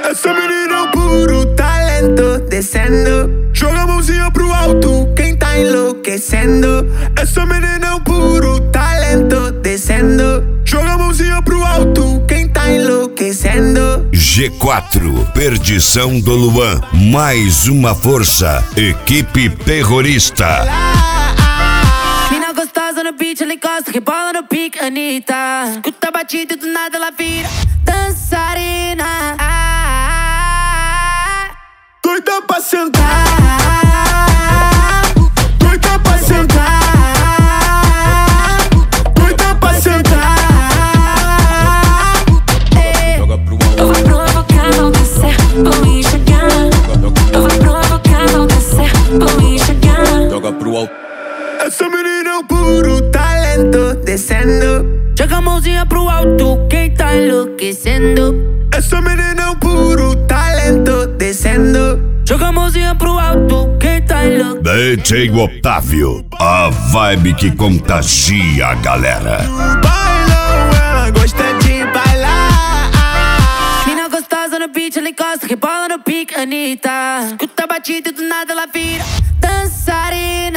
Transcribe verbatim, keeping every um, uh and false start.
Essa menina é um puro talento, descendo. Joga a mãozinha pro alto, quem tá enlouquecendo. Essa menina é um puro talento, descendo. Joga a mãozinha pro alto, quem tá enlouquecendo. G quatro, Perdição do Luan, mais uma força, equipe terrorista. Mina gostosa no beat, ela encosta, rebola no pique, Anitta. Escuta a batida e do nada ela vira dançarina. Doida pra sentar, doida pra sentar, doida pra sentar. Eu vou provocar, vou descer, vou enxergar. Eu vou provocar, vou descer, vou enxergar. Joga pro alto. Essa menina é um puro talento, descendo. Joga a mãozinha pro alto, quem tá enlouquecendo. Essa menina é um puro talento, descendo. Joga a mãozinha pro alto, quem tá enlouquecendo. D J Otávio, a vibe que contagia a galera. Bailão, ela gosta de bailar. Mina gostosa no beat, ela encosta, rebola no pique, Anitta. Escuta a batida e do nada ela vira dançarina.